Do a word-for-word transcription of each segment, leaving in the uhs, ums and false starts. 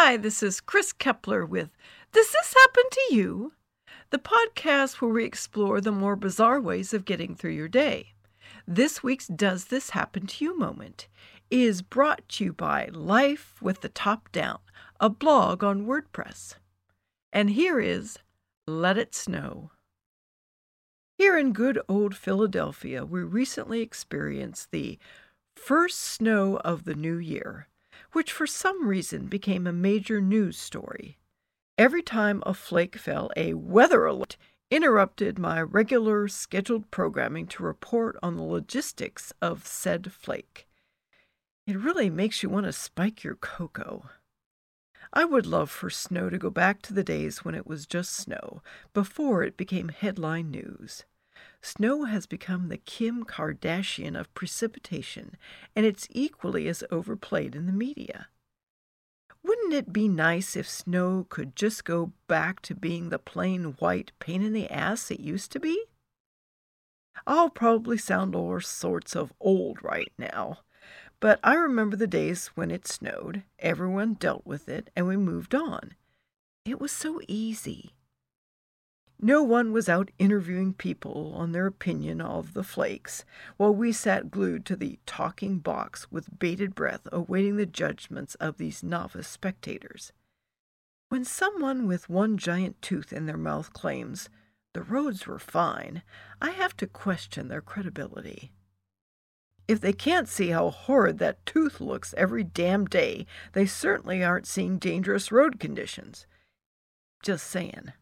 Hi, this is Chris Kepler with Does This Happen to You? The podcast where we explore the more bizarre ways of getting through your day. This week's Does This Happen to You moment is brought to you by Life with the Top Down, a blog on WordPress. And here is Let It Snow. Here in good old Philadelphia, we recently experienced the first snow of the new year, which for some reason became a major news story. Every time a flake fell, a weather alert interrupted my regular scheduled programming to report on the logistics of said flake. It really makes you want to spike your cocoa. I would love for snow to go back to the days when it was just snow, before it became headline news. Snow has become the Kim Kardashian of precipitation, and it's equally as overplayed in the media. Wouldn't it be nice if snow could just go back to being the plain white pain in the ass it used to be? I'll probably sound all sorts of old right now, but I remember the days when it snowed, everyone dealt with it, and we moved on. It was so easy. No one was out interviewing people on their opinion of the flakes, while we sat glued to the talking box with bated breath awaiting the judgments of these novice spectators. When someone with one giant tooth in their mouth claims, "The roads were fine," I have to question their credibility. If they can't see how horrid that tooth looks every damn day, they certainly aren't seeing dangerous road conditions. Just saying.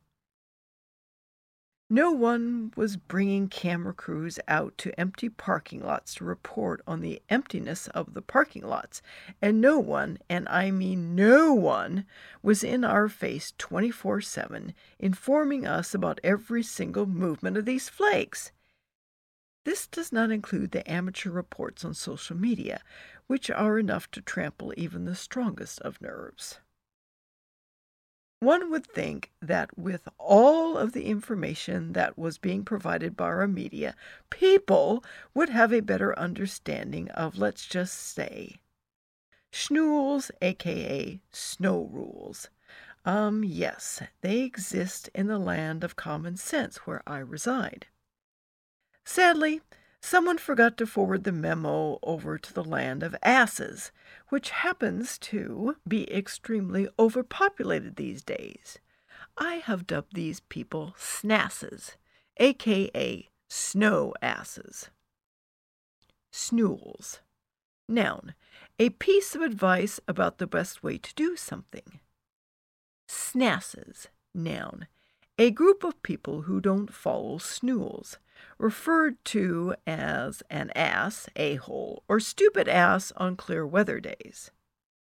No one was bringing camera crews out to empty parking lots to report on the emptiness of the parking lots, and no one, and I mean no one, was in our face twenty-four seven informing us about every single movement of these flakes. This does not include the amateur reports on social media, which are enough to trample even the strongest of nerves. One would think that with all of the information that was being provided by our media, people would have a better understanding of, let's just say, schnules, aka snow rules. Um, yes, they exist in the land of common sense where I reside. Sadly, someone forgot to forward the memo over to the land of asses, which happens to be extremely overpopulated these days. I have dubbed these people snasses, aka snow asses. Snules. Noun, a piece of advice about the best way to do something. Snasses. Noun, a group of people who don't follow snules, referred to as an ass, a-hole, or stupid ass on clear weather days.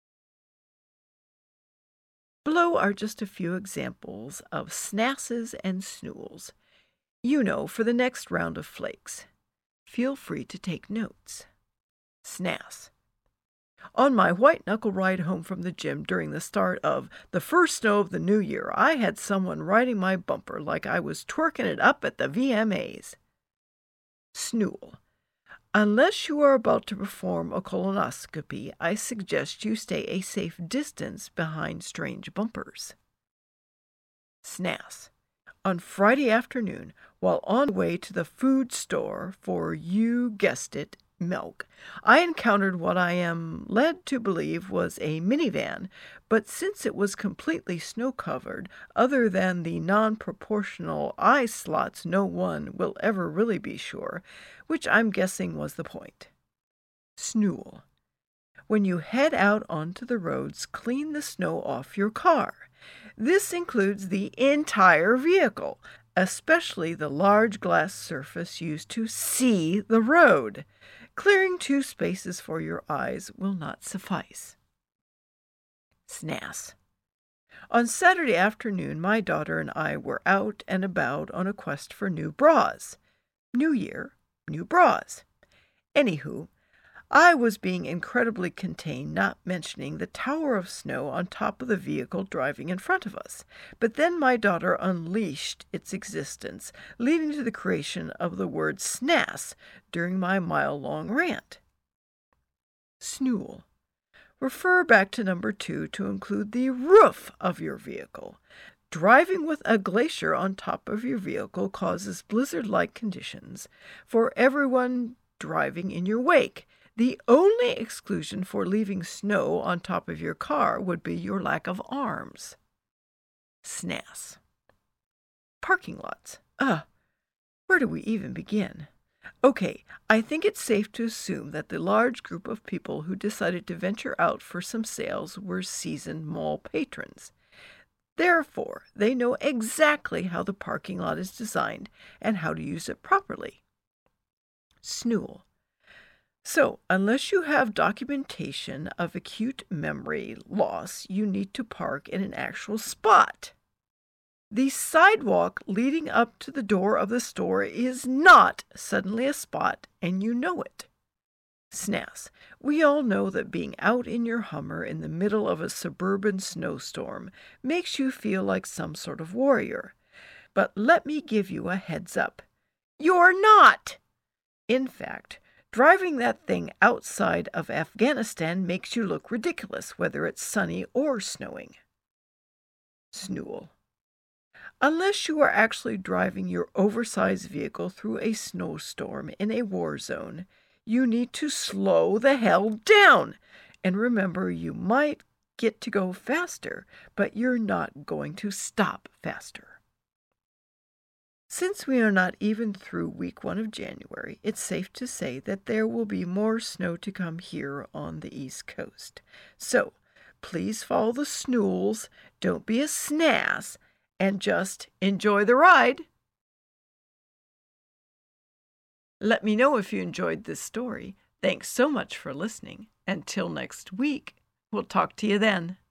Below are just a few examples of snasses and snules, you know, for the next round of flakes. Feel free to take notes. Snass. On my white-knuckle ride home from the gym during the start of the first snow of the new year, I had someone riding my bumper like I was twerking it up at the V M As. Snule. Unless you are about to perform a colonoscopy, I suggest you stay a safe distance behind strange bumpers. Snass. On Friday afternoon, while on the way to the food store for, you guessed it, milk, I encountered what I am led to believe was a minivan, but since it was completely snow-covered, other than the non-proportional eye slots no one will ever really be sure, which I'm guessing was the point. Snule. When you head out onto the roads, clean the snow off your car. This includes the entire vehicle, especially the large glass surface used to see the road. Clearing two spaces for your eyes will not suffice. Snass. On Saturday afternoon, my daughter and I were out and about on a quest for new bras. New year, new bras. Anywho, I was being incredibly contained, not mentioning the tower of snow on top of the vehicle driving in front of us. But then my daughter unleashed its existence, leading to the creation of the word snass during my mile-long rant. Snule. Refer back to number two to include the roof of your vehicle. Driving with a glacier on top of your vehicle causes blizzard-like conditions for everyone driving in your wake. The only exclusion for leaving snow on top of your car would be your lack of arms. S N A S. Parking lots. Ugh, where do we even begin? Okay, I think it's safe to assume that the large group of people who decided to venture out for some sales were seasoned mall patrons. Therefore, they know exactly how the parking lot is designed and how to use it properly. S N O O L. So, unless you have documentation of acute memory loss, you need to park in an actual spot. The sidewalk leading up to the door of the store is not suddenly a spot, and you know it. S N A S. We all know that being out in your Hummer in the middle of a suburban snowstorm makes you feel like some sort of warrior. But let me give you a heads up. You're not! In fact, driving that thing outside of Afghanistan makes you look ridiculous, whether it's sunny or snowing. S N O O L. Unless you are actually driving your oversized vehicle through a snowstorm in a war zone, you need to slow the hell down. And remember, you might get to go faster, but you're not going to stop faster. Since we are not even through week one of January, it's safe to say that there will be more snow to come here on the East Coast. So, please follow the S N O O Ls, don't be a S N A S, and just enjoy the ride. Let me know if you enjoyed this story. Thanks so much for listening. Until next week, we'll talk to you then.